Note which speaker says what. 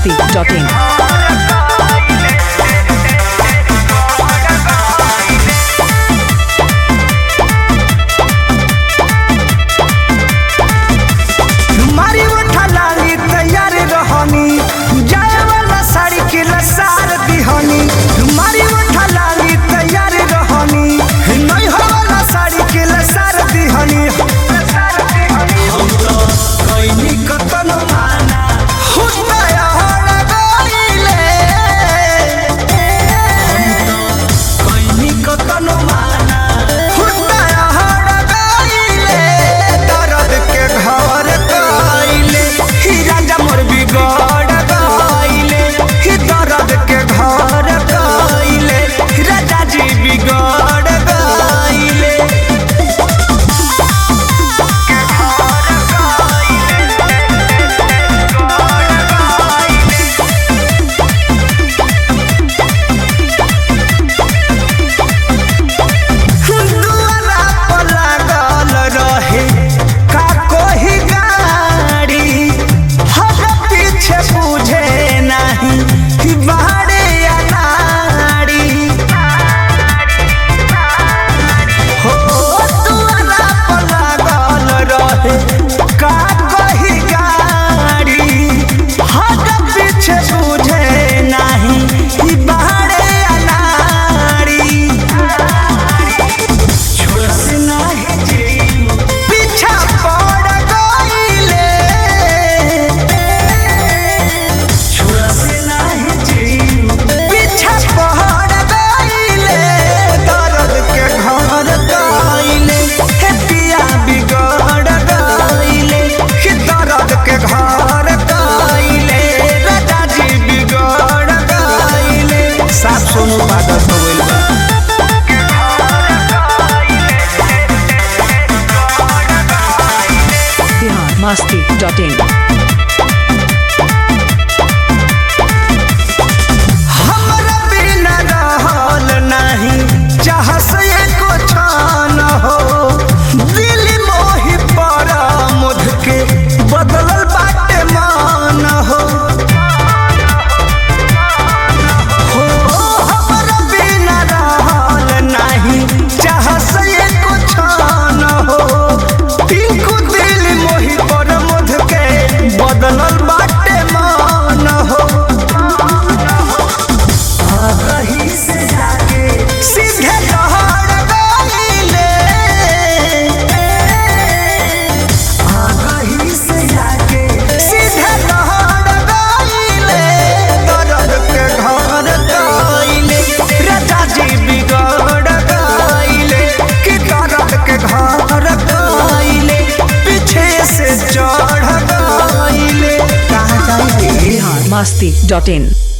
Speaker 1: biharmasti.in
Speaker 2: मारी उठा लाली तैयार रहनी जाए वाला साड़ी के लसार दिहनी। मारी उठा लाली तैयार रहनी नहीं हो वाला साड़ी के लसार दिहनी। हम तो कइनी कतन माना हुदाया हड़ गइले। हम तो कइनी कतन माना हुदाया हड़ गइले। दर्द के घर गइले ही राजा मोर बिगड़ गइले। ही दर्द के घर गइले राजा जी बिगड़ गइले। दुआरा पर लागल रहे का कोई गाड़ी। हर पीछे बुझे नहीं कि बाड़े अनाड़ी। हो दुआरा पर लागल रहे का कोई गाड़ी। हर पीछे बुझे नहीं कि बाड़े अनाड़ी। छोड़स नाही जी पीछा पड़ गइले। छोड़स नाही जी पीछा पड़ गइले। दर्द के घर गइले हे पिया बिगड़ गइले। कि दर्द के घर गइले राजा जी बिगड़ गइले। साफ सोनू पागल हो गइल बा।
Speaker 1: biharmasti.in
Speaker 2: हमरा बिना रहल नहीं चाहस एको क्षण हो। दिल मोहि पर मुझ के बदलल बाटे मान हो। हो हमरा बिना रहल नहीं चाहस एको क्षण हो। टिंकू दिल मोहि पर मुझ के बदलल बाटे मान हो। कहीं से जाके सीधे लहड़ गइले। कहीं से जाके सीधे लहड़ गइले। दर्द के घर गइले राजा जी बिगड़ गइले। कि दर्द के घर गइले पीछे से चढ़ गइले। कहाँ जाइए
Speaker 1: biharmasti.in